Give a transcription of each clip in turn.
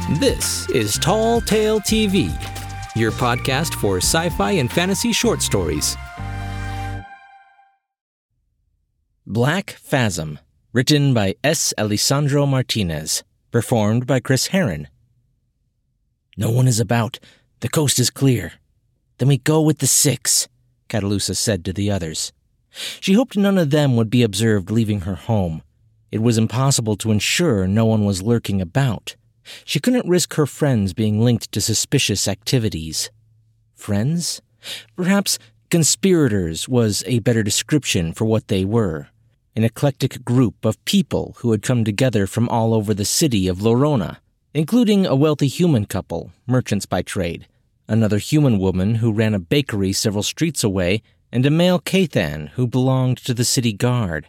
This is Tall Tale TV, your podcast for sci-fi and fantasy short stories. Black Phasm, written by S. Alessandro Martinez, performed by Chris Herron. No one is about. The coast is clear. Then we go with the 6, Catalusa said to the others. She hoped none of them would be observed leaving her home. It was impossible to ensure no one was lurking about. She couldn't risk her friends being linked to suspicious activities. Friends? Perhaps conspirators was a better description for what they were. An eclectic group of people who had come together from all over the city of Lorona, including a wealthy human couple, merchants by trade, another human woman who ran a bakery several streets away, and a male Cathan who belonged to the city guard.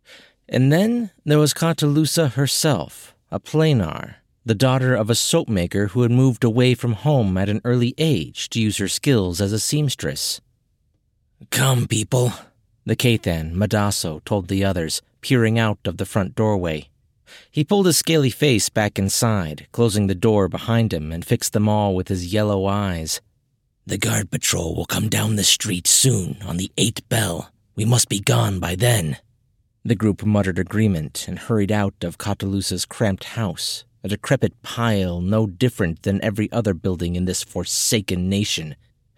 And then there was Catalusa herself, a planar, the daughter of a soap maker who had moved away from home at an early age to use her skills as a seamstress. "Come, people," the Cathan, Madasso, told the others, peering out of the front doorway. He pulled his scaly face back inside, closing the door behind him, and fixed them all with his yellow eyes. "The guard patrol will come down the street soon on the 8th bell. We must be gone by then." The group muttered agreement and hurried out of Catalusa's cramped house, a decrepit pile no different than every other building in this forsaken nation.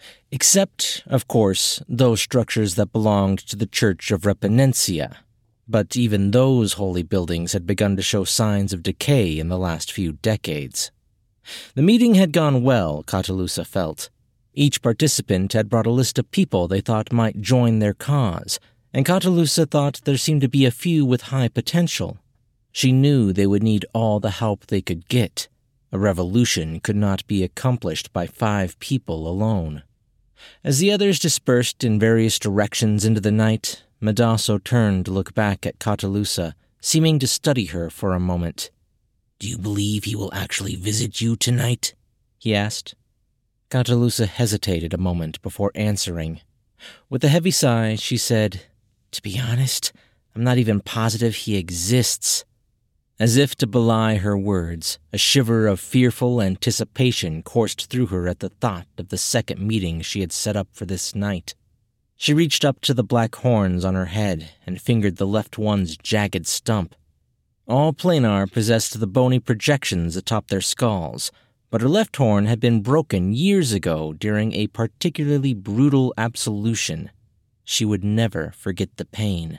Except, of course, those structures that belonged to the Church of Repanencia. But even those holy buildings had begun to show signs of decay in the last few decades. The meeting had gone well, Catalusa felt. Each participant had brought a list of people they thought might join their cause, and Catalusa thought there seemed to be a few with high potential. She knew they would need all the help they could get. A revolution could not be accomplished by 5 people alone. As the others dispersed in various directions into the night, Madasso turned to look back at Catalusa, seeming to study her for a moment. "Do you believe he will actually visit you tonight?" he asked. Catalusa hesitated a moment before answering. With a heavy sigh, she said, "To be honest, I'm not even positive he exists." As if to belie her words, a shiver of fearful anticipation coursed through her at the thought of the second meeting she had set up for this night. She reached up to the black horns on her head and fingered the left one's jagged stump. All planar possessed the bony projections atop their skulls, but her left horn had been broken years ago during a particularly brutal absolution. She would never forget the pain.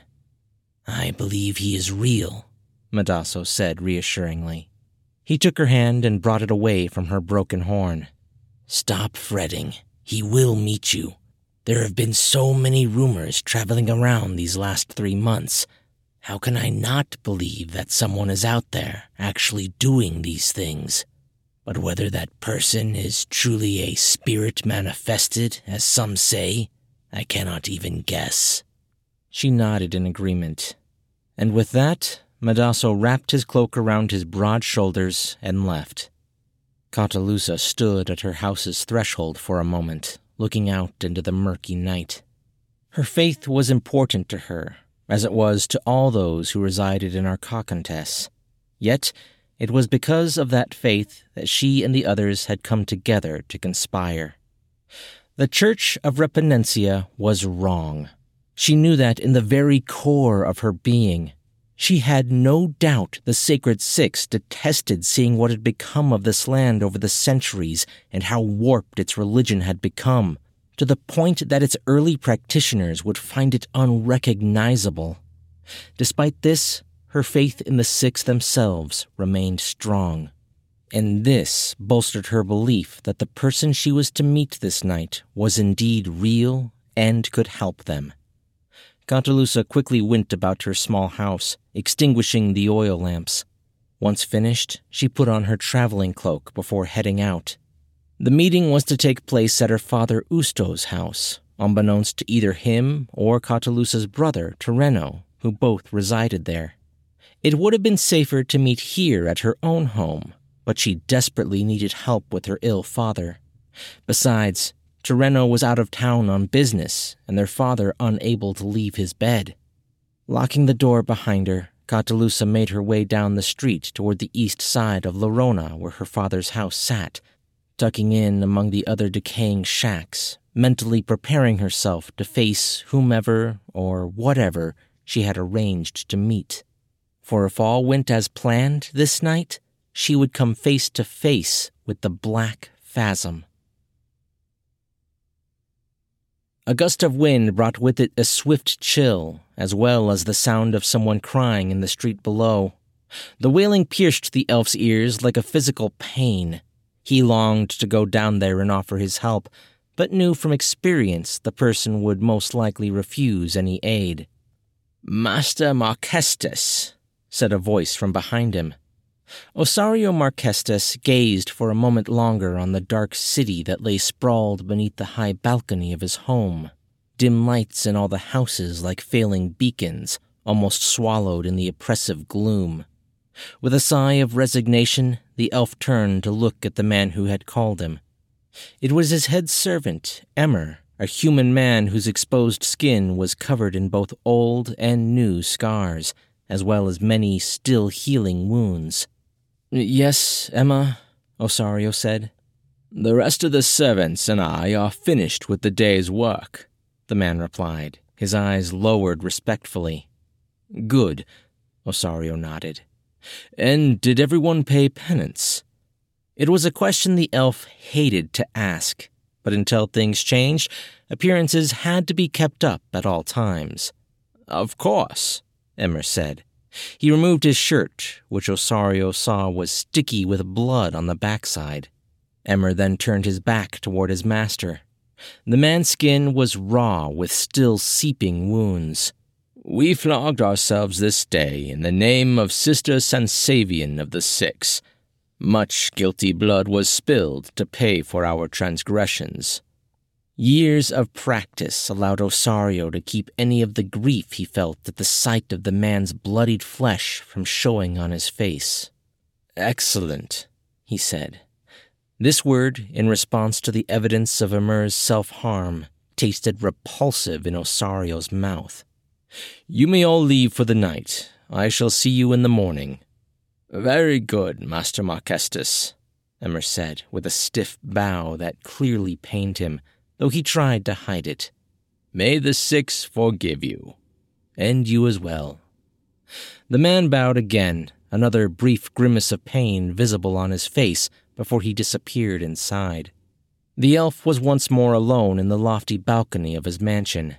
"I believe he is real," Madasso said reassuringly. He took her hand and brought it away from her broken horn. "Stop fretting. He will meet you. There have been so many rumors traveling around these last 3 months. How can I not believe that someone is out there actually doing these things? But whether that person is truly a spirit manifested, as some say, I cannot even guess." She nodded in agreement. And with that, Madasso wrapped his cloak around his broad shoulders and left. Catalusa stood at her house's threshold for a moment, looking out into the murky night. Her faith was important to her, as it was to all those who resided in Arcacontes. Yet, it was because of that faith that she and the others had come together to conspire. The Church of Repanencia was wrong. She knew that in the very core of her being. She had no doubt the Sacred 6 detested seeing what had become of this land over the centuries and how warped its religion had become, to the point that its early practitioners would find it unrecognizable. Despite this, her faith in the 6 themselves remained strong. And this bolstered her belief that the person she was to meet this night was indeed real and could help them. Catalusa quickly went about her small house, extinguishing the oil lamps. Once finished, she put on her traveling cloak before heading out. The meeting was to take place at her father Usto's house, unbeknownst to either him or Catalusa's brother, Terreno, who both resided there. It would have been safer to meet here at her own home, but she desperately needed help with her ill father. Besides, Terreno was out of town on business, and their father unable to leave his bed. Locking the door behind her, Catulusa made her way down the street toward the east side of Lorona where her father's house sat, tucking in among the other decaying shacks, mentally preparing herself to face whomever or whatever she had arranged to meet. For if all went as planned this night, she would come face to face with the Black Phasm. A gust of wind brought with it a swift chill, as well as the sound of someone crying in the street below. The wailing pierced the elf's ears like a physical pain. He longed to go down there and offer his help, but knew from experience the person would most likely refuse any aid. "Master Marquestas," said a voice from behind him. Osario Marquestas gazed for a moment longer on the dark city that lay sprawled beneath the high balcony of his home. Dim lights in all the houses like failing beacons, almost swallowed in the oppressive gloom. With a sigh of resignation, the elf turned to look at the man who had called him. It was his head servant, Emmer, a human man whose exposed skin was covered in both old and new scars, as well as many still healing wounds. "Yes, Emma," Osario said. "The rest of the servants and I are finished with the day's work," the man replied, his eyes lowered respectfully. "Good," Osario nodded. "And did everyone pay penance?" It was a question the elf hated to ask, but until things changed, appearances had to be kept up at all times. "Of course," Emmer said. He removed his shirt, which Osario saw was sticky with blood on the backside. Emmer then turned his back toward his master. The man's skin was raw with still seeping wounds. "We flogged ourselves this day in the name of Sister Sansavian of the Six. Much guilty blood was spilled to pay for our transgressions." Years of practice allowed Osario to keep any of the grief he felt at the sight of the man's bloodied flesh from showing on his face. "Excellent," he said. This word, in response to the evidence of Emmer's self-harm, tasted repulsive in Osario's mouth. "You may all leave for the night. I shall see you in the morning." "Very good, Master Marquestas," Emmer said, with a stiff bow that clearly pained him, though he tried to hide it. "May the Six forgive you. And you as well." The man bowed again, another brief grimace of pain visible on his face before he disappeared inside. The elf was once more alone in the lofty balcony of his mansion.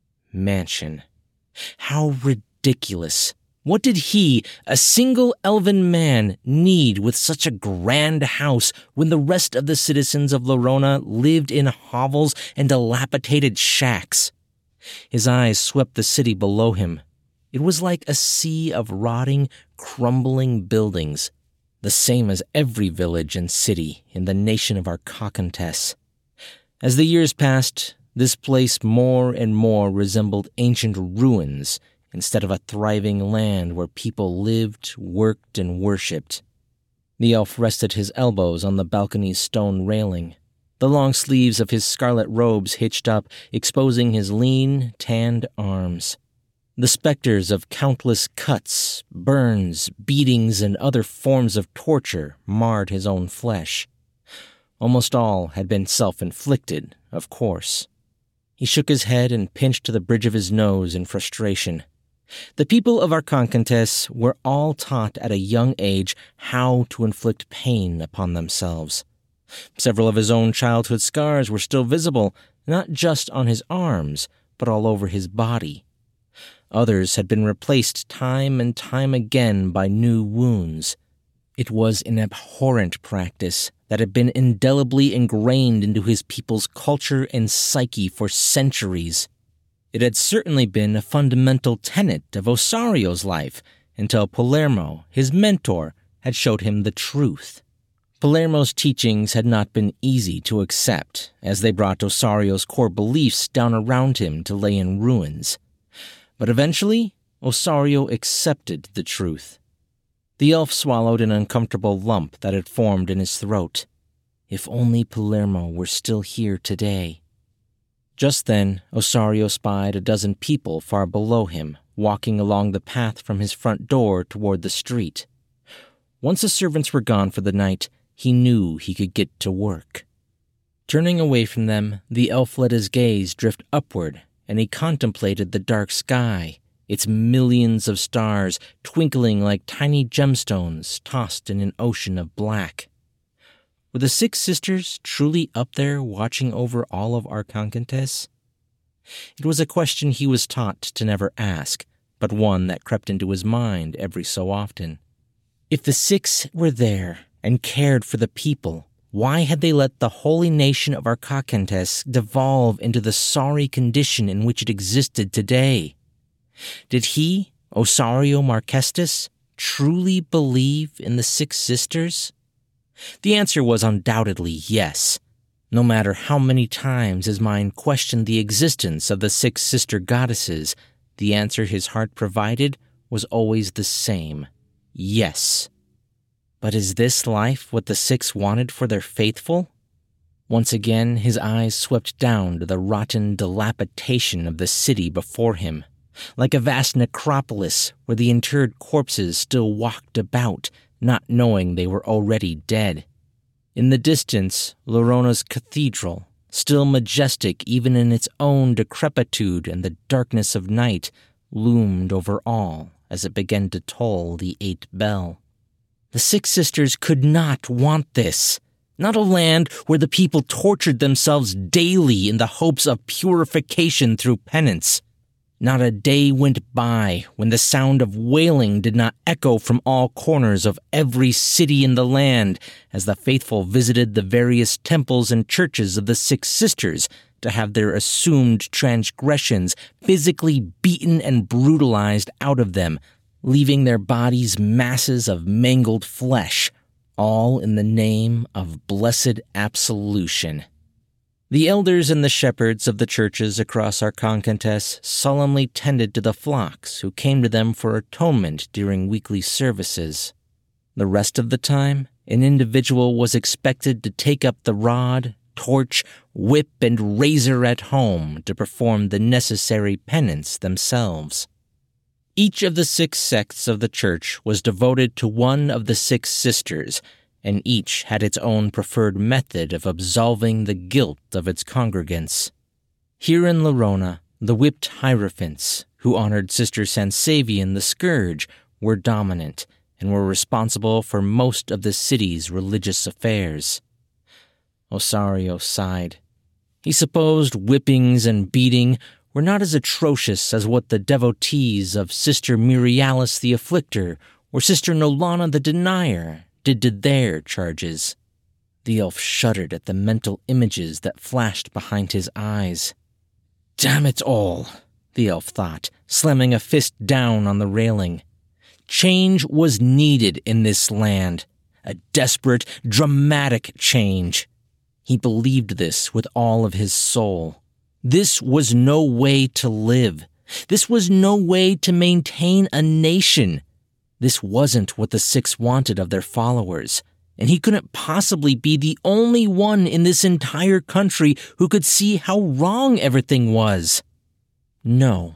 How ridiculous! What did he, a single elven man, need with such a grand house when the rest of the citizens of Lorona lived in hovels and dilapidated shacks? His eyes swept the city below him. It was like a sea of rotting, crumbling buildings, the same as every village and city in the nation of Arcocantess. As the years passed, this place more and more resembled ancient ruins instead of a thriving land where people lived, worked, and worshipped. The elf rested his elbows on the balcony's stone railing, the long sleeves of his scarlet robes hitched up, exposing his lean, tanned arms. The specters of countless cuts, burns, beatings, and other forms of torture marred his own flesh. Almost all had been self-inflicted, of course. He shook his head and pinched the bridge of his nose in frustration. The people of Arcocantess were all taught at a young age how to inflict pain upon themselves. Several of his own childhood scars were still visible, not just on his arms, but all over his body. Others had been replaced time and time again by new wounds. It was an abhorrent practice that had been indelibly ingrained into his people's culture and psyche for centuries. It had certainly been a fundamental tenet of Osario's life until Palermo, his mentor, had showed him the truth. Palermo's teachings had not been easy to accept, as they brought Osario's core beliefs down around him to lay in ruins. But eventually, Osario accepted the truth. The elf swallowed an uncomfortable lump that had formed in his throat. If only Palermo were still here today. Just then, Osario spied a dozen people far below him, walking along the path from his front door toward the street. Once the servants were gone for the night, he knew he could get to work. Turning away from them, the elf let his gaze drift upward, and he contemplated the dark sky, its millions of stars twinkling like tiny gemstones tossed in an ocean of black. Were the six sisters truly up there watching over all of Arkankantes? It was a question he was taught to never ask, but one that crept into his mind every so often. If the six were there and cared for the people, why had they let the holy nation of Arkankantes devolve into the sorry condition in which it existed today? Did he, Osario Marquestas, truly believe in the six sisters? The answer was undoubtedly yes. No matter how many times his mind questioned the existence of the six sister goddesses, the answer his heart provided was always the same: yes. But is this life what the six wanted for their faithful? Once again, his eyes swept down to the rotten dilapidation of the city before him, like a vast necropolis where the interred corpses still walked about, not knowing they were already dead. In the distance, Llorona's cathedral, still majestic even in its own decrepitude and the darkness of night, loomed over all as it began to toll the 8th bell. The six sisters could not want this. Not a land where the people tortured themselves daily in the hopes of purification through penance. Not a day went by when the sound of wailing did not echo from all corners of every city in the land as the faithful visited the various temples and churches of the six sisters to have their assumed transgressions physically beaten and brutalized out of them, leaving their bodies masses of mangled flesh, all in the name of blessed absolution. The elders and the shepherds of the churches across Arkankantes solemnly tended to the flocks who came to them for atonement during weekly services. The rest of the time, an individual was expected to take up the rod, torch, whip, and razor at home to perform the necessary penance themselves. Each of the six sects of the church was devoted to one of the six sisters, and each had its own preferred method of absolving the guilt of its congregants. Here in Llorona, the whipped hierophants, who honored Sister Sansavian the Scourge, were dominant and were responsible for most of the city's religious affairs. Osario sighed. He supposed whippings and beating were not as atrocious as what the devotees of Sister Murialis the Afflictor or Sister Nolana the Denier did to their charges. The elf shuddered at the mental images that flashed behind his eyes. Damn it all, the elf thought, slamming a fist down on the railing. Change was needed in this land. A desperate, dramatic change. He believed this with all of his soul. This was no way to live. This was no way to maintain a nation. This wasn't what the six wanted of their followers, and he couldn't possibly be the only one in this entire country who could see how wrong everything was. No,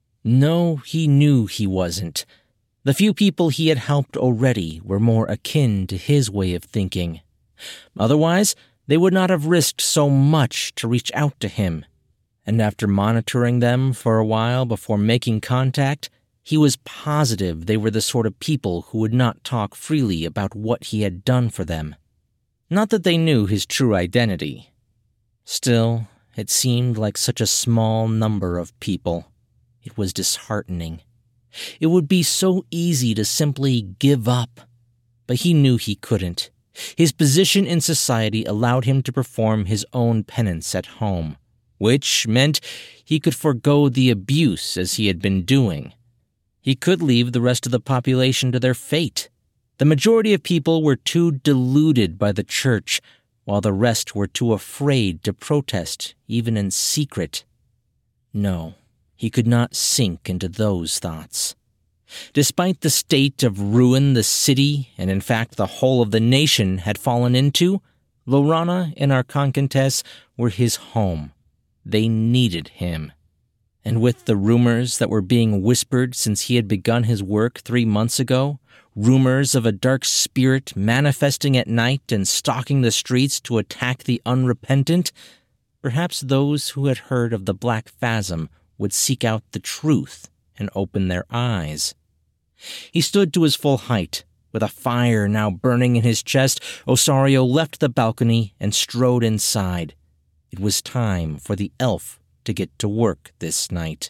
he knew he wasn't. The few people he had helped already were more akin to his way of thinking. Otherwise, they would not have risked so much to reach out to him. And after monitoring them for a while before making contact, he was positive they were the sort of people who would not talk freely about what he had done for them. Not that they knew his true identity. Still, it seemed like such a small number of people. It was disheartening. It would be so easy to simply give up. But he knew he couldn't. His position in society allowed him to perform his own penance at home, which meant he could forego the abuse as he had been doing. He could leave the rest of the population to their fate. The majority of people were too deluded by the church, while the rest were too afraid to protest, even in secret. No, he could not sink into those thoughts. Despite the state of ruin the city, and in fact the whole of the nation, had fallen into, Llorona and Arkankantes were his home. They needed him. And with the rumors that were being whispered since he had begun his work 3 months ago, rumors of a dark spirit manifesting at night and stalking the streets to attack the unrepentant, perhaps those who had heard of the Black Phasm would seek out the truth and open their eyes. He stood to his full height. With a fire now burning in his chest, Osario left the balcony and strode inside. It was time for the elf to get to work this night.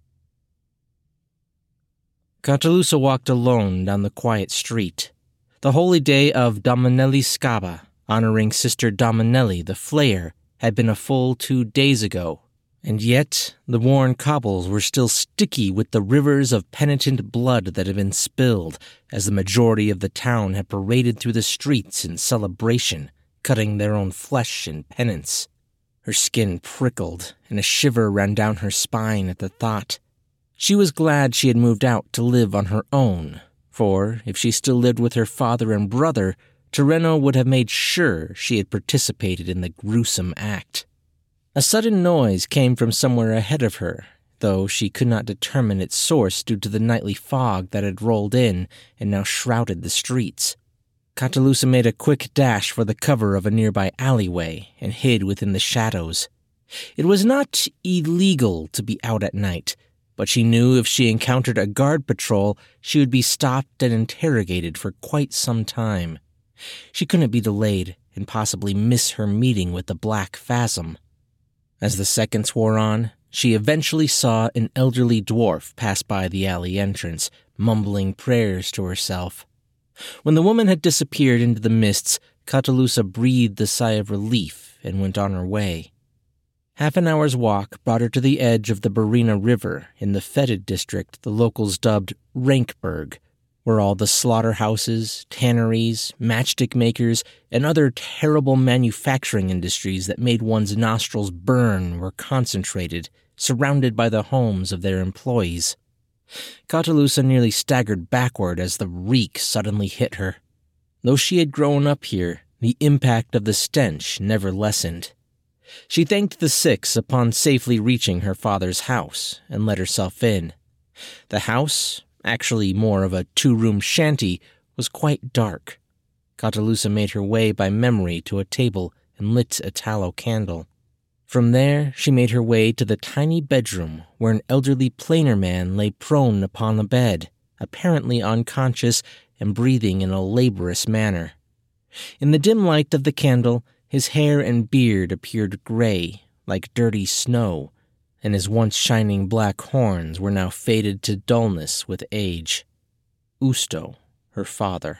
Catullus walked alone down the quiet street. The holy day of Dominelli Scaba, honoring Sister Dominelli the Flayer, had been a full 2 days ago, and yet the worn cobbles were still sticky with the rivers of penitent blood that had been spilled, as the majority of the town had paraded through the streets in celebration, cutting their own flesh in penance. Her skin prickled, and a shiver ran down her spine at the thought. She was glad she had moved out to live on her own, for if she still lived with her father and brother, Terreno would have made sure she had participated in the gruesome act. A sudden noise came from somewhere ahead of her, though she could not determine its source due to the nightly fog that had rolled in and now shrouded the streets. Catullus made a quick dash for the cover of a nearby alleyway and hid within the shadows. It was not illegal to be out at night, but she knew if she encountered a guard patrol, she would be stopped and interrogated for quite some time. She couldn't be delayed and possibly miss her meeting with the Black Phasm. As the seconds wore on, she eventually saw an elderly dwarf pass by the alley entrance, mumbling prayers to herself. When the woman had disappeared into the mists, Catullus breathed a sigh of relief and went on her way. Half an hour's walk brought her to the edge of the Barina River in the fetid district the locals dubbed Rankburg, where all the slaughterhouses, tanneries, matchstick makers, and other terrible manufacturing industries that made one's nostrils burn were concentrated, surrounded by the homes of their employees. Catullus nearly staggered backward as the reek suddenly hit her. Though she had grown up here, the impact of the stench never lessened. She thanked the Six upon safely reaching her father's house and let herself in. The house, actually more of a 2-room shanty, was quite dark. Catullus made her way by memory to a table and lit a tallow candle. From there, she made her way to the tiny bedroom where an elderly plainer man lay prone upon the bed, apparently unconscious and breathing in a laborious manner. In the dim light of the candle, his hair and beard appeared gray, like dirty snow, and his once shining black horns were now faded to dullness with age. Usto, her father.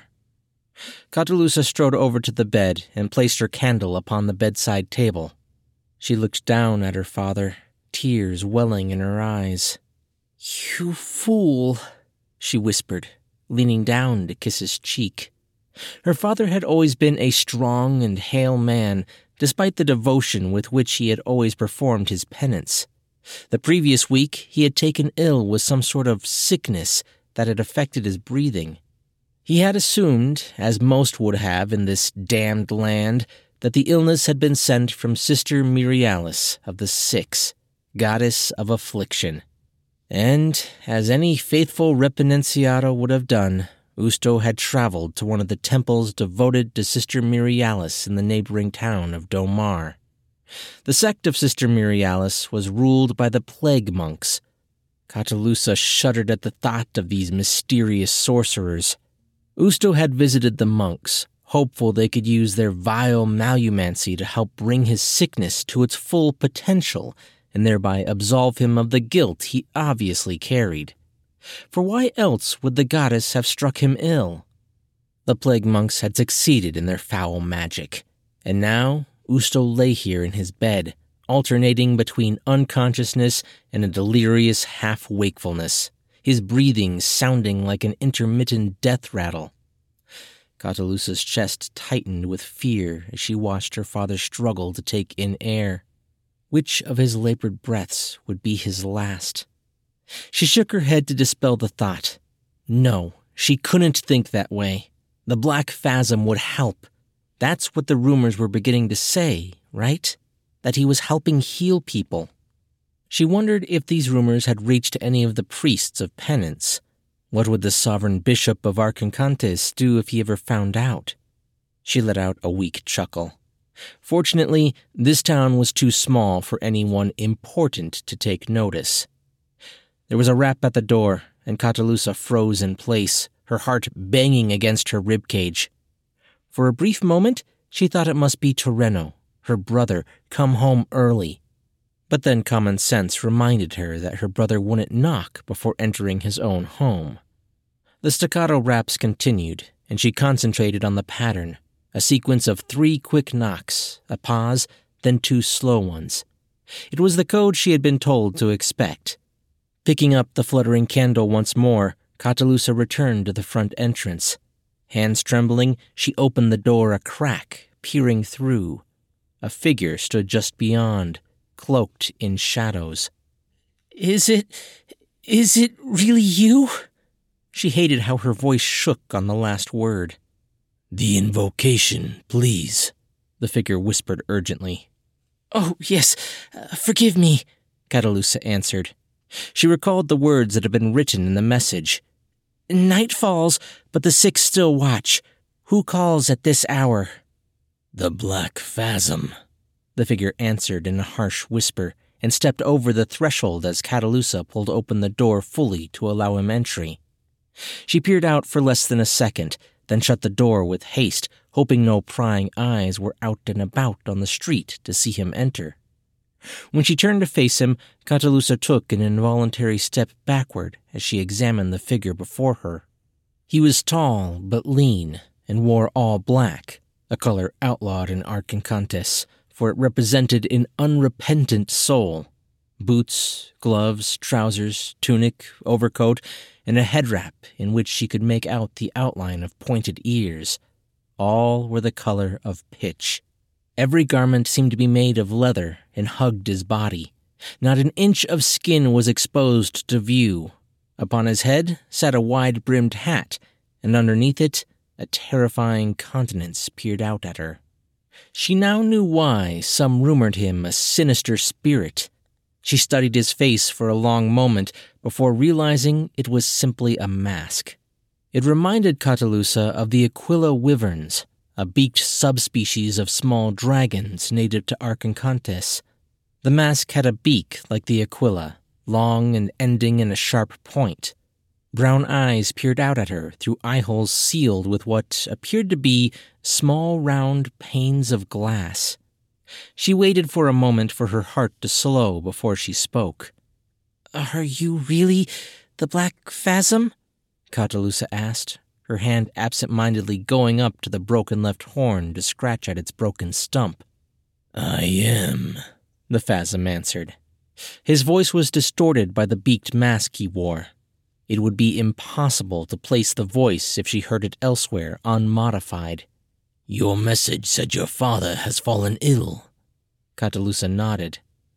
Catullus strode over to the bed and placed her candle upon the bedside table. She looked down at her father, tears welling in her eyes. "You fool," she whispered, leaning down to kiss his cheek. Her father had always been a strong and hale man, despite the devotion with which he had always performed his penance. The previous week, he had taken ill with some sort of sickness that had affected his breathing. He had assumed, as most would have in this damned land, that the illness had been sent from Sister Myrialis of the Six, goddess of affliction. And, as any faithful repentenciato would have done, Usto had traveled to one of the temples devoted to Sister Myrialis in the neighboring town of Domar. The sect of Sister Myrialis was ruled by the plague monks. Catullus shuddered at the thought of these mysterious sorcerers. Usto had visited the monks, hopeful they could use their vile malumancy to help bring his sickness to its full potential and thereby absolve him of the guilt he obviously carried. For why else would the goddess have struck him ill? The plague monks had succeeded in their foul magic, and now Usto lay here in his bed, alternating between unconsciousness and a delirious half-wakefulness, his breathing sounding like an intermittent death rattle. Catullus' chest tightened with fear as she watched her father struggle to take in air. Which of his labored breaths would be his last? She shook her head to dispel the thought. No, she couldn't think that way. The Black Phasm would help. That's what the rumors were beginning to say, right? That he was helping heal people. She wondered if these rumors had reached any of the priests of penance. What would the sovereign bishop of Arkankantes do if he ever found out? She let out a weak chuckle. Fortunately, this town was too small for anyone important to take notice. There was a rap at the door, and Catulusa froze in place, her heart banging against her ribcage. For a brief moment, she thought it must be Torreno, her brother, come home early. But then common sense reminded her that her brother wouldn't knock before entering his own home. The staccato raps continued, and she concentrated on the pattern, a sequence of 3 quick knocks, a pause, then 2 slow ones. It was the code she had been told to expect. Picking up the fluttering candle once more, Catulusa returned to the front entrance. Hands trembling, she opened the door a crack, peering through. A figure stood just beyond, cloaked in shadows. Is it really you?" She hated how her voice shook on the last word. "The invocation, please," the figure whispered urgently. "Oh, yes, forgive me," Catulusa answered. She recalled the words that had been written in the message. "Night falls, but the 6 still watch. Who calls at this hour?" "The Black Phasm," the figure answered in a harsh whisper, and stepped over the threshold as Catulusa pulled open the door fully to allow him entry. She peered out for less than a second, then shut the door with haste, hoping no prying eyes were out and about on the street to see him enter. When she turned to face him, Catulusa took an involuntary step backward as she examined the figure before her. He was tall but lean, and wore all black, a color outlawed in Arkankantes, for it represented an unrepentant soul. Boots, gloves, trousers, tunic, overcoat, and a head wrap in which she could make out the outline of pointed ears. All were the color of pitch. Every garment seemed to be made of leather and hugged his body. Not an inch of skin was exposed to view. Upon his head sat a wide-brimmed hat, and underneath it, a terrifying countenance peered out at her. She now knew why some rumored him a sinister spirit. She studied his face for a long moment before realizing it was simply a mask. It reminded Catulusa of the Aquila wyverns, a beaked subspecies of small dragons native to Arkankantes. The mask had a beak like the Aquila, long and ending in a sharp point. Brown eyes peered out at her through eyeholes sealed with what appeared to be small round panes of glass. She waited for a moment for her heart to slow before she spoke. "Are you really the Black Phasm?" Catulusa asked, her hand absent-mindedly going up to the broken left horn to scratch at its broken stump. "I am," the Phasm answered. His voice was distorted by the beaked mask he wore. It would be impossible to place the voice if she heard it elsewhere unmodified. "Your message said your father has fallen ill." Catulusa nodded.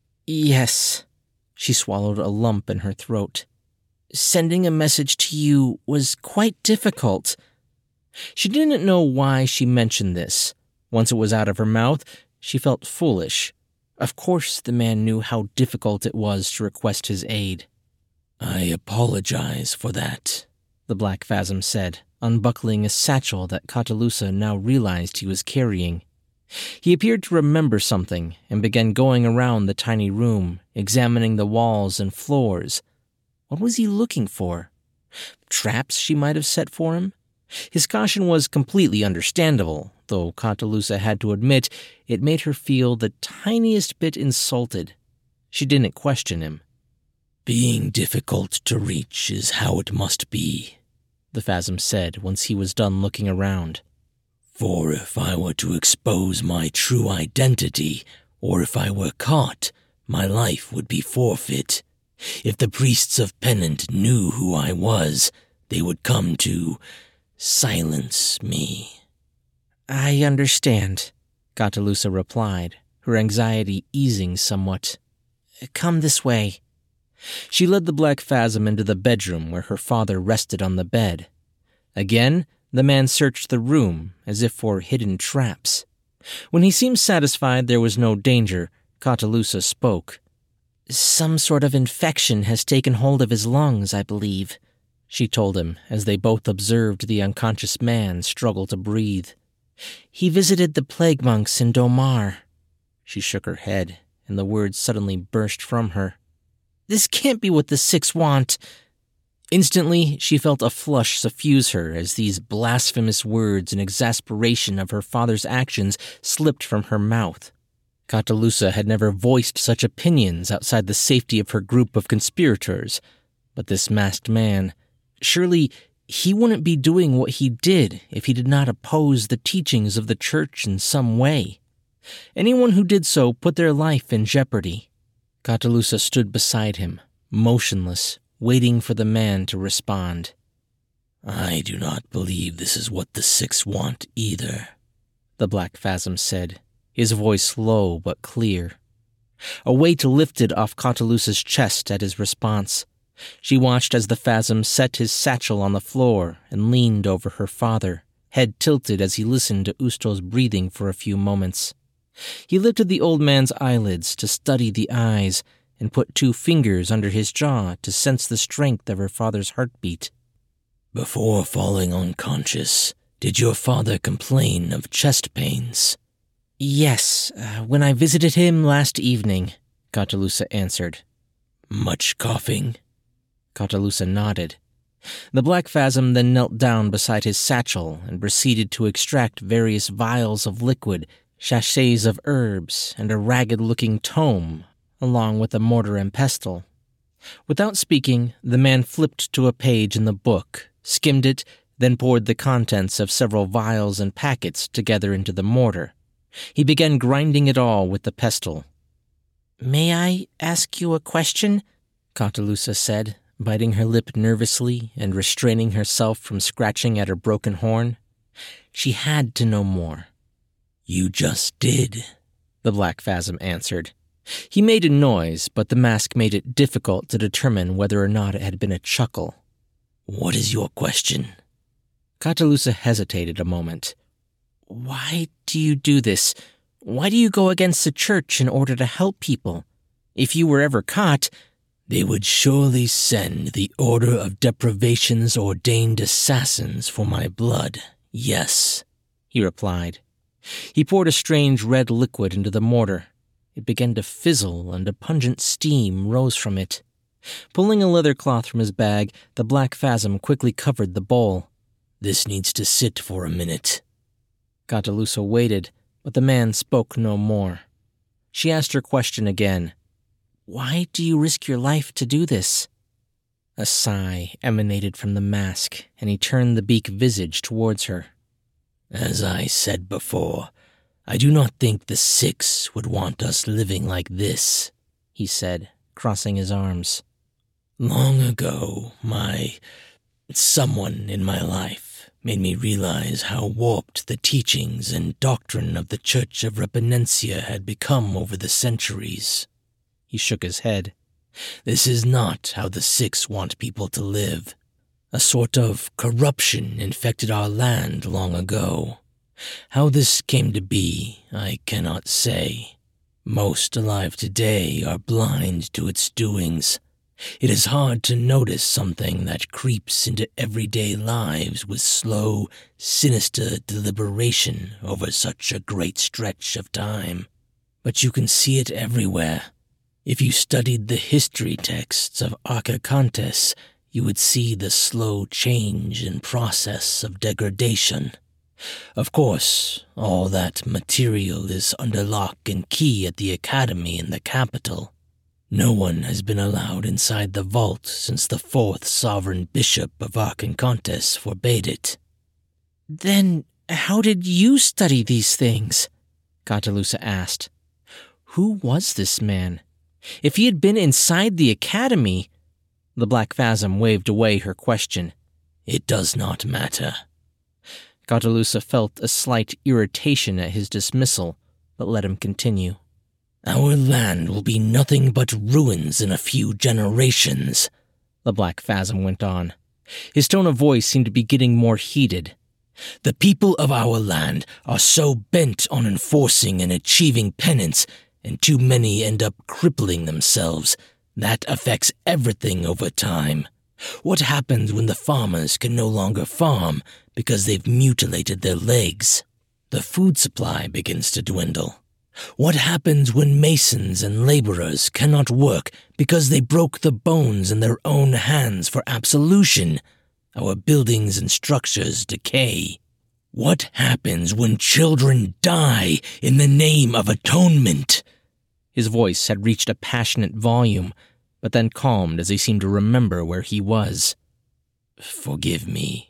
"Yes." She swallowed a lump in her throat. "Sending a message to you was quite difficult." She didn't know why she mentioned this. Once it was out of her mouth, she felt foolish. Of course the man knew how difficult it was to request his aid. "I apologize for that," the Black Phasm said, unbuckling a satchel that Catulusa now realized he was carrying. He appeared to remember something and began going around the tiny room, examining the walls and floors. What was he looking for? Traps she might have set for him? His caution was completely understandable, though Catulusa had to admit it made her feel the tiniest bit insulted. She didn't question him. "Being difficult to reach is how it must be," the Phasm said once he was done looking around. "For if I were to expose my true identity, or if I were caught, my life would be forfeit. If the priests of Pennant knew who I was, they would come to silence me." "I understand," Catulusa replied, her anxiety easing somewhat. "Come this way." She led the Black Phasm into the bedroom where her father rested on the bed. Again, the man searched the room as if for hidden traps. When he seemed satisfied there was no danger, Catulusa spoke. Some sort of infection has taken hold of his lungs, I believe, she told him as they both observed the unconscious man struggle to breathe. He visited the plague monks in Domar. She shook her head, and the words suddenly burst from her. This can't be what the Six want. Instantly, she felt a flush suffuse her as these blasphemous words and exasperation of her father's actions slipped from her mouth. Catullus had never voiced such opinions outside the safety of her group of conspirators, but this masked man, surely he wouldn't be doing what he did if he did not oppose the teachings of the church in some way. Anyone who did so put their life in jeopardy. Catullus stood beside him, motionless, waiting for the man to respond. I do not believe this is what the Six want either, the Black Phasm said, his voice low but clear. A weight lifted off Catullus' chest at his response. She watched as the Phasm set his satchel on the floor and leaned over her father, head tilted as he listened to Ustos' breathing for a few moments. He lifted the old man's eyelids to study the eyes and put 2 fingers under his jaw to sense the strength of her father's heartbeat. Before falling unconscious, did your father complain of chest pains? Yes, when I visited him last evening, Catullus answered. Much coughing? Catullus nodded. The Black Phasm then knelt down beside his satchel and proceeded to extract various vials of liquid, sachets of herbs, and a ragged-looking tome, along with a mortar and pestle. Without speaking, the man flipped to a page in the book, skimmed it, then poured the contents of several vials and packets together into the mortar. He began grinding it all with the pestle. "May I ask you a question?" Catullus said, biting her lip nervously and restraining herself from scratching at her broken horn. She had to know more. You just did, the Black Phasm answered. He made a noise, but the mask made it difficult to determine whether or not it had been a chuckle. What is your question? Catullus hesitated a moment. Why do you do this? Why do you go against the church in order to help people? If you were ever caught, they would surely send the Order of Deprivation's ordained assassins for my blood, yes, he replied. He poured a strange red liquid into the mortar. It began to fizzle, and a pungent steam rose from it. Pulling a leather cloth from his bag, the Black Phasm quickly covered the bowl. This needs to sit for a minute. Catullus waited, but the man spoke no more. She asked her question again. Why do you risk your life to do this? A sigh emanated from the mask, and he turned the beak visage towards her. As I said before, I do not think the Six would want us living like this, he said, crossing his arms. Long ago, someone in my life made me realize how warped the teachings and doctrine of the Church of Repanencia had become over the centuries. He shook his head. This is not how the Six want people to live. A sort of corruption infected our land long ago. How this came to be, I cannot say. Most alive today are blind to its doings. It is hard to notice something that creeps into everyday lives with slow, sinister deliberation over such a great stretch of time. But you can see it everywhere. If you studied the history texts of Archicontes, you would see the slow change and process of degradation. Of course, all that material is under lock and key at the academy in the capital. No one has been allowed inside the vault since the 4th sovereign bishop of Archicontes forbade it. Then how did you study these things? Catullus asked. Who was this man? If he had been inside the academy... The Black Phasm waved away her question. It does not matter. Catullus felt a slight irritation at his dismissal, but let him continue. Our land will be nothing but ruins in a few generations, the Black Phasm went on. His tone of voice seemed to be getting more heated. The people of our land are so bent on enforcing and achieving penance, and too many end up crippling themselves. That affects everything over time. What happens when the farmers can no longer farm because they've mutilated their legs? The food supply begins to dwindle. What happens when masons and laborers cannot work because they broke the bones in their own hands for absolution? Our buildings and structures decay. What happens when children die in the name of atonement? His voice had reached a passionate volume, but then calmed as he seemed to remember where he was. Forgive me.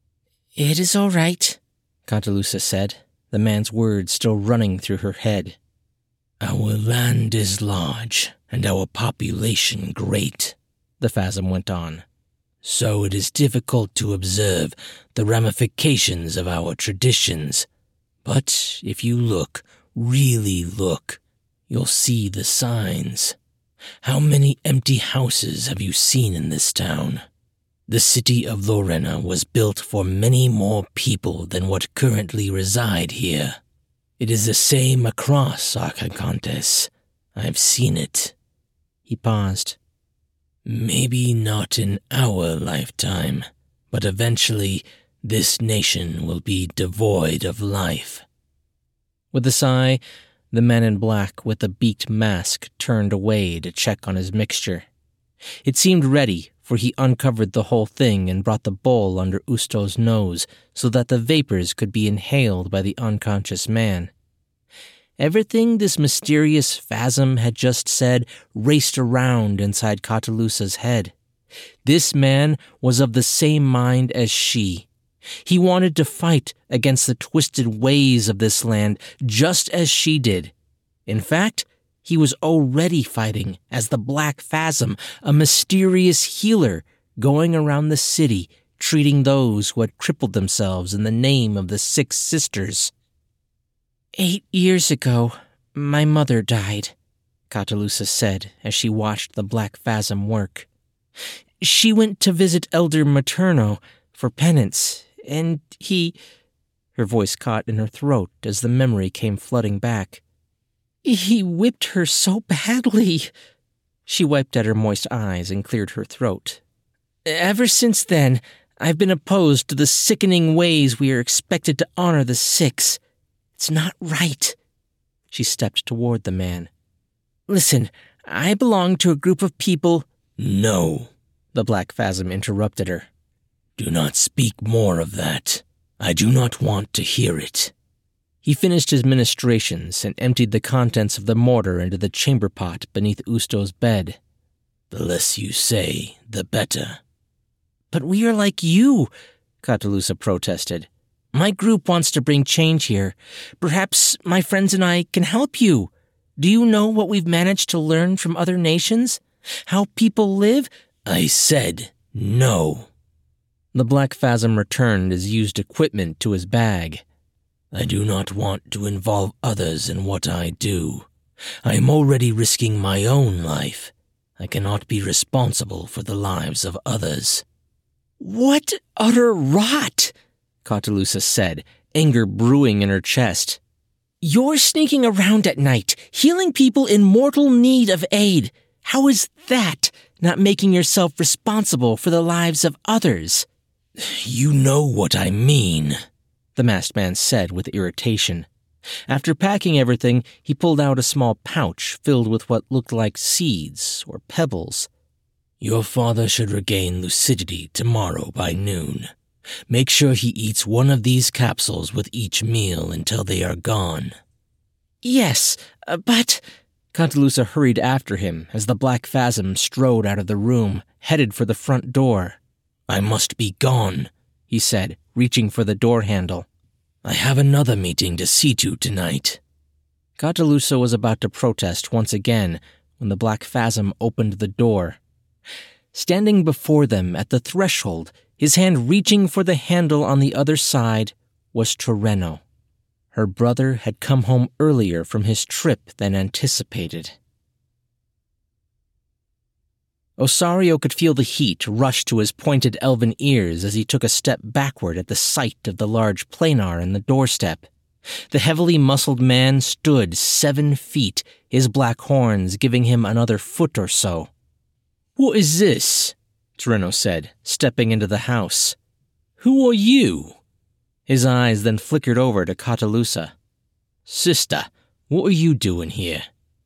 It is all right, Catulusa said, the man's words still running through her head. Our land is large, and our population great, the Phasm went on. So it is difficult to observe the ramifications of our traditions. But if you look, really look, you'll see the signs. How many empty houses have you seen in this town? The city of Lorena was built for many more people than what currently reside here. It is the same across Arcacontes. I've seen it. He paused. Maybe not in our lifetime, but eventually this nation will be devoid of life. With a sigh, the man in black with the beaked mask turned away to check on his mixture. It seemed ready, for he uncovered the whole thing and brought the bowl under Usto's nose so that the vapors could be inhaled by the unconscious man. Everything this mysterious Phasm had just said raced around inside Catulusa's head. This man was of the same mind as she. He wanted to fight against the twisted ways of this land just as she did. In fact, he was already fighting as the Black Phasm, a mysterious healer going around the city, treating those who had crippled themselves in the name of the Six Sisters. 8 years ago, my mother died, Catulusa said as she watched the Black Phasm work. She went to visit Elder Materno for penance, and he... Her voice caught in her throat as the memory came flooding back. He whipped her so badly. She wiped at her moist eyes and cleared her throat. Ever since then, I've been opposed to the sickening ways we are expected to honor the Six. It's not right. She stepped toward the man. Listen, I belong to a group of people... No, the Black Phasm interrupted her. Do not speak more of that. I do not want to hear it. He finished his ministrations and emptied the contents of the mortar into the chamber pot beneath Usto's bed. The less you say, the better. But we are like you, Catulusa protested. My group wants to bring change here. Perhaps my friends and I can help you. Do you know what we've managed to learn from other nations? How people live? I said no. The Black Phasm returned his used equipment to his bag. I do not want to involve others in what I do. I am already risking my own life. I cannot be responsible for the lives of others. What utter rot! Catulusa said, anger brewing in her chest. You're sneaking around at night, healing people in mortal need of aid. How is that not making yourself responsible for the lives of others? You know what I mean, the masked man said with irritation. After packing everything, he pulled out a small pouch filled with what looked like seeds or pebbles. Your father should regain lucidity tomorrow by noon. Make sure he eats one of these capsules with each meal until they are gone. Yes, but... Catulusa hurried after him as the Black Phasm strode out of the room, headed for the front door. I must be gone, he said, reaching for the door handle. I have another meeting to see to tonight. Catulusa was about to protest once again when the Black Phasm opened the door. Standing before them at the threshold, his hand reaching for the handle on the other side, was Toreno. Her brother had come home earlier from his trip than anticipated. Osario could feel the heat rush to his pointed elven ears as he took a step backward at the sight of the large planar in the doorstep. The heavily muscled man stood 7 feet, his black horns giving him another foot or so. "What is this?" Toreno said, stepping into the house. "Who are you?" His eyes then flickered over to Catulusa. "Sister, what are you doing here?"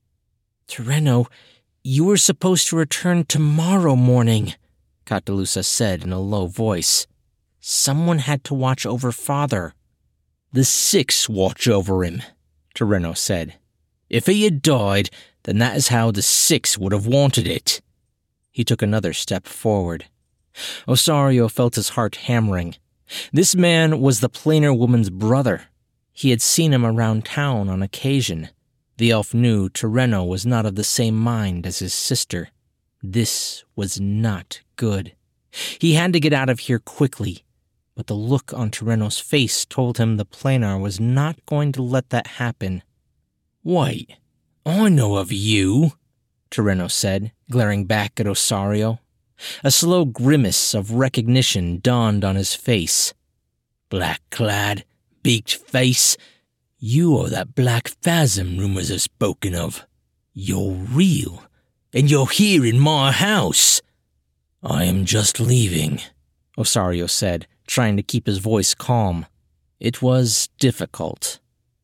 "Toreno, you were supposed to return tomorrow morning," Catulusa said in a low voice. "Someone had to watch over Father." "The 6 watch over him," Toreno said. "If he had died, then that is how the 6 would have wanted it." He took another step forward. Osario felt his heart hammering. This man was the plainer woman's brother. He had seen him around town on occasion. The elf knew Toreno was not of the same mind as his sister. This was not good. He had to get out of here quickly, but the look on Toreno's face told him the planar was not going to let that happen. "Wait, I know of you," Toreno said, glaring back at Osario. A slow grimace of recognition dawned on his face. "Black-clad, beaked face, you are that black phasm rumors have spoken of. You're real, and you're here in my house." "I am just leaving," Osario said, trying to keep his voice calm. It was difficult.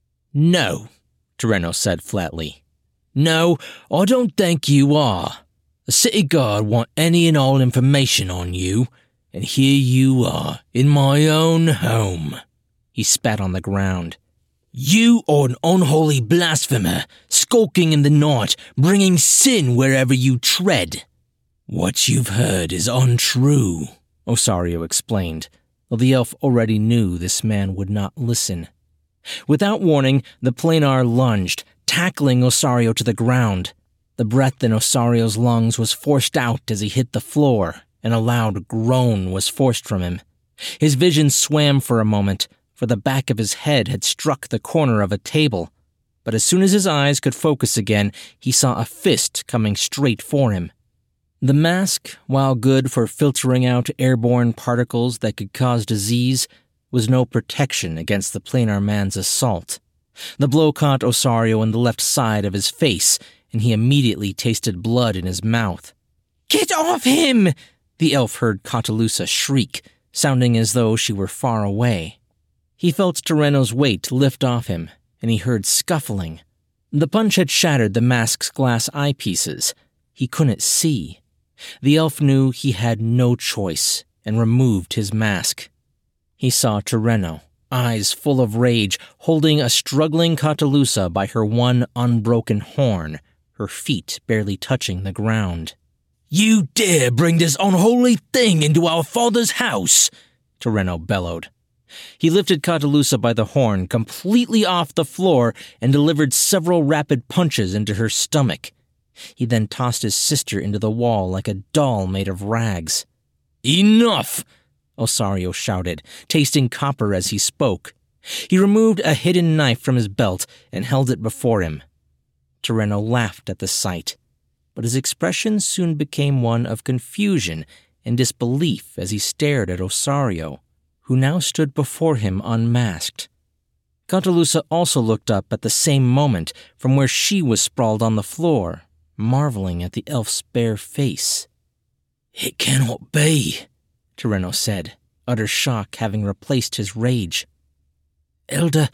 "No," Toreno said flatly. "No, I don't think you are. The city guard want any and all information on you, and here you are, in my own home." He spat on the ground. "You are an unholy blasphemer, skulking in the night, bringing sin wherever you tread." "What you've heard is untrue," Osario explained, though the elf already knew this man would not listen. Without warning, the planar lunged, tackling Osario to the ground. The breath in Osario's lungs was forced out as he hit the floor, and a loud groan was forced from him. His vision swam for a moment, for the back of his head had struck the corner of a table. But as soon as his eyes could focus again, he saw a fist coming straight for him. The mask, while good for filtering out airborne particles that could cause disease, was no protection against the planar man's assault. The blow caught Osario in the left side of his face, and he immediately tasted blood in his mouth. "Get off him!" the elf heard Catulusa shriek, sounding as though she were far away. He felt Toreno's weight lift off him, and he heard scuffling. The punch had shattered the mask's glass eyepieces. He couldn't see. The elf knew he had no choice, and removed his mask. He saw Toreno, eyes full of rage, holding a struggling Catulusa by her one unbroken horn, her feet barely touching the ground. "You dare bring this unholy thing into our father's house!" Toreno bellowed. He lifted Catulusa by the horn completely off the floor and delivered several rapid punches into her stomach. He then tossed his sister into the wall like a doll made of rags. "Enough!" Osario shouted, tasting copper as he spoke. He removed a hidden knife from his belt and held it before him. Toreno laughed at the sight, but his expression soon became one of confusion and disbelief as he stared at Osario, who now stood before him unmasked. Catulusa also looked up at the same moment from where she was sprawled on the floor, marveling at the elf's bare face. "It cannot be," Toreno said, utter shock having replaced his rage. Elder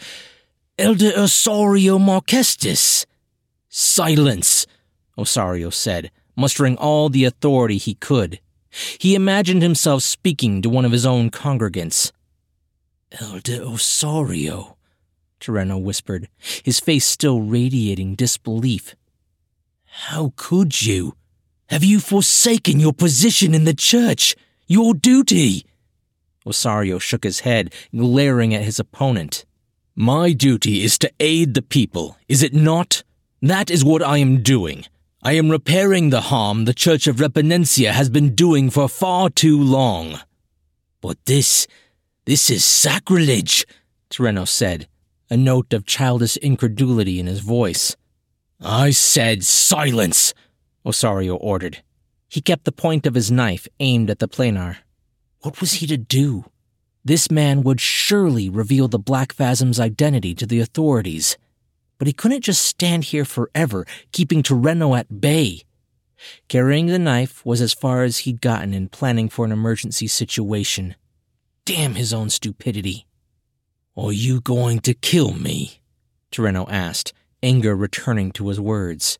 Osario Marquestis." "Silence," Osario said, mustering all the authority he could. He imagined himself speaking to one of his own congregants. "Elder Osario," Toreno whispered, his face still radiating disbelief. "How could you? Have you forsaken your position in the church? Your duty?" Osario shook his head, glaring at his opponent. "My duty is to aid the people, is it not? That is what I am doing. I am repairing the harm the Church of Reponencia has been doing for far too long." "But this is sacrilege," Toreno said, a note of childish incredulity in his voice. "I said silence," Osario ordered. He kept the point of his knife aimed at the planar. What was he to do? This man would surely reveal the Black Phasm's identity to the authorities. But he couldn't just stand here forever, keeping Toreno at bay. Carrying the knife was as far as he'd gotten in planning for an emergency situation. Damn his own stupidity. "Are you going to kill me?" Toreno asked, anger returning to his words.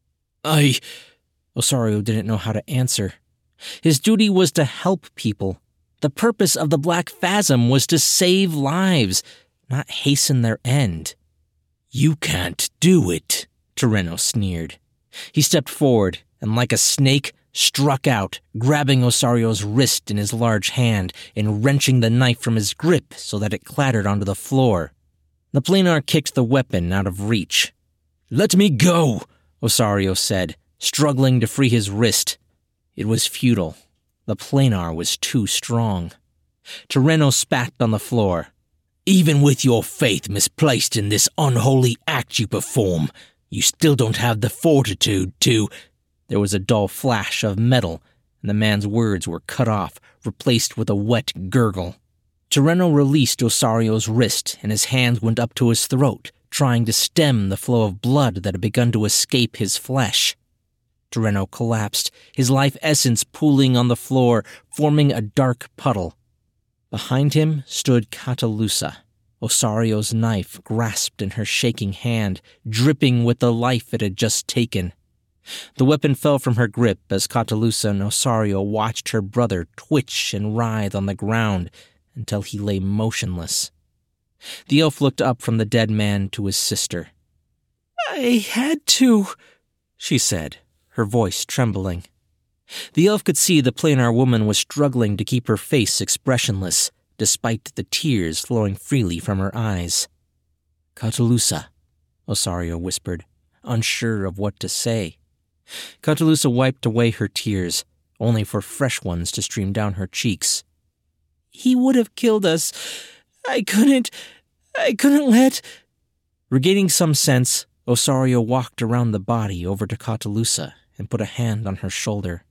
Osario didn't know how to answer. His duty was to help people. The purpose of the Black Phasm was to save lives, not hasten their end. "You can't do it," Toreno sneered. He stepped forward and, like a snake, struck out, grabbing Osario's wrist in his large hand and wrenching the knife from his grip so that it clattered onto the floor. The planar kicked the weapon out of reach. "Let me go," Osario said, struggling to free his wrist. It was futile. The planar was too strong. Toreno spat on the floor. "Even with your faith misplaced in this unholy act you perform, you still don't have the fortitude to—" There was a dull flash of metal, and the man's words were cut off, replaced with a wet gurgle. Toreno released Osario's wrist, and his hands went up to his throat, trying to stem the flow of blood that had begun to escape his flesh. Toreno collapsed, his life essence pooling on the floor, forming a dark puddle. Behind him stood Catalusa, Osario's knife grasped in her shaking hand, dripping with the life it had just taken. The weapon fell from her grip as Catalusa and Osario watched her brother twitch and writhe on the ground until he lay motionless. The elf looked up from the dead man to his sister. "I had to," she said, her voice trembling. The elf could see the planar woman was struggling to keep her face expressionless, despite the tears flowing freely from her eyes. "Catalusa," Osario whispered, unsure of what to say. Catalusa wiped away her tears, only for fresh ones to stream down her cheeks. "He would have killed us. I couldn't let—" Regaining some sense, Osario walked around the body over to Catalusa and put a hand on her shoulder.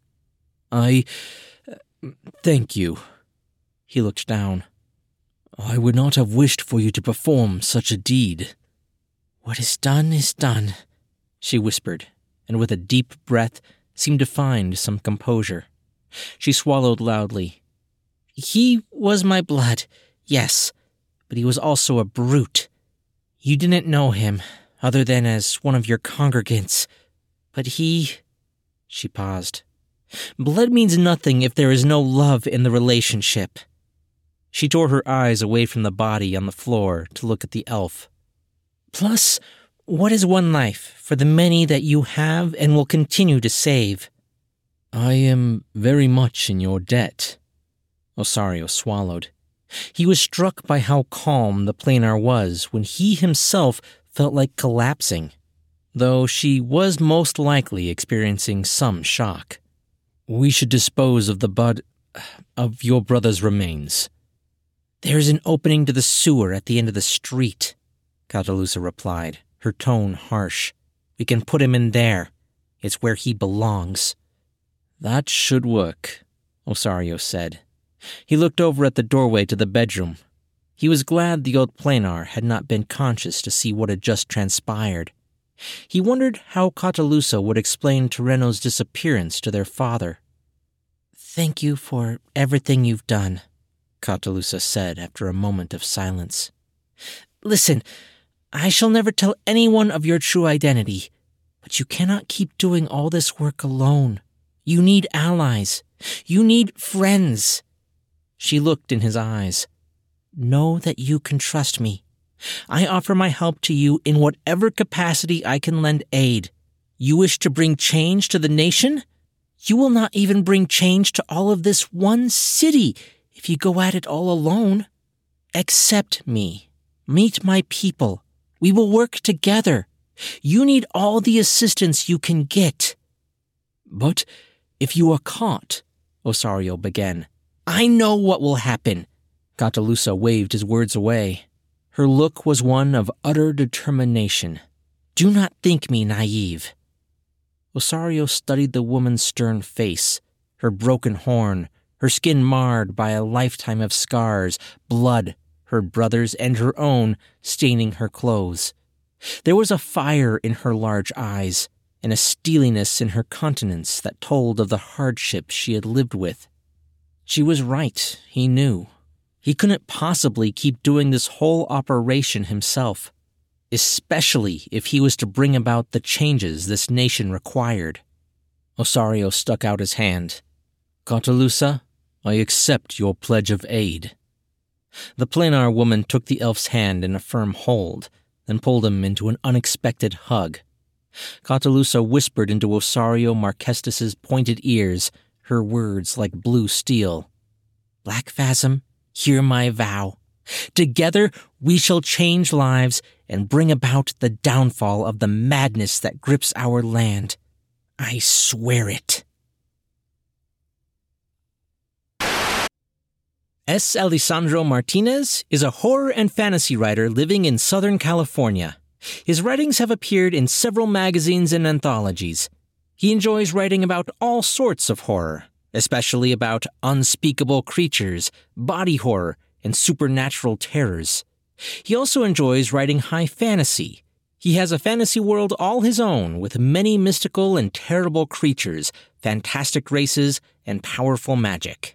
Thank you." He looked down. "I would not have wished for you to perform such a deed." "What is done is done," she whispered, and with a deep breath seemed to find some composure. She swallowed loudly. "He was my blood, yes, but he was also a brute. You didn't know him, other than as one of your congregants. But he—" She paused. "Blood means nothing if there is no love in the relationship." She tore her eyes away from the body on the floor to look at the elf. "Plus, what is one life for the many that you have and will continue to save?" "I am very much in your debt." Osario swallowed. He was struck by how calm the planar was when he himself felt like collapsing, though she was most likely experiencing some shock. "We should dispose of of your brother's remains." "There is an opening to the sewer at the end of the street," Catalusa replied, her tone harsh. "We can put him in there. It's where he belongs." "That should work," Osario said. He looked over at the doorway to the bedroom. He was glad the old planar had not been conscious to see what had just transpired. He wondered how Catalusa would explain Toreno's disappearance to their father. "Thank you for everything you've done," Catalusa said after a moment of silence. "Listen, I shall never tell anyone of your true identity, but you cannot keep doing all this work alone. You need allies. You need friends." She looked in his eyes. "Know that you can trust me. I offer my help to you in whatever capacity I can lend aid. You wish to bring change to the nation? You will not even bring change to all of this one city if you go at it all alone. Accept me. Meet my people. We will work together. You need all the assistance you can get." "But if you are caught," Osario began. "I know what will happen." Catalusa waved his words away. Her look was one of utter determination. "Do not think me naive." Osario studied the woman's stern face, her broken horn, her skin marred by a lifetime of scars, blood, her brother's and her own, staining her clothes. There was a fire in her large eyes, and a steeliness in her countenance that told of the hardships she had lived with. She was right, he knew. He couldn't possibly keep doing this whole operation himself, especially if he was to bring about the changes this nation required. Osario stuck out his hand. "Cautelusa, I accept your pledge of aid." The planar woman took the elf's hand in a firm hold, then pulled him into an unexpected hug. Cautelusa whispered into Osario Marquestas's pointed ears, her words like blue steel. "Black Phasm, hear my vow. Together we shall change lives and bring about the downfall of the madness that grips our land. I swear it." S. Alessandro Martinez is a horror and fantasy writer living in Southern California. His writings have appeared in several magazines and anthologies. He enjoys writing about all sorts of horror, especially about unspeakable creatures, body horror, and supernatural terrors. He also enjoys writing high fantasy. He has a fantasy world all his own with many mystical and terrible creatures, fantastic races, and powerful magic.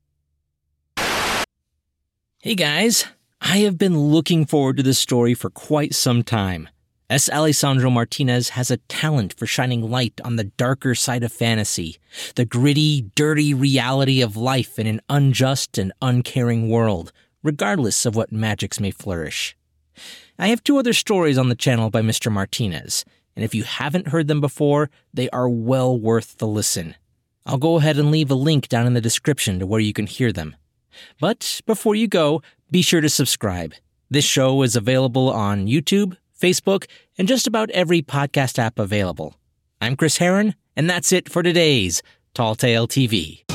Hey guys, I have been looking forward to this story for quite some time. S. Alessandro Martinez has a talent for shining light on the darker side of fantasy, the gritty, dirty reality of life in an unjust and uncaring world, regardless of what magics may flourish. I have 2 other stories on the channel by Mr. Martinez, and if you haven't heard them before, they are well worth the listen. I'll go ahead and leave a link down in the description to where you can hear them. But before you go, be sure to subscribe. This show is available on YouTube, Facebook, and just about every podcast app available. I'm Chris Herron, and that's it for today's Tall Tale TV.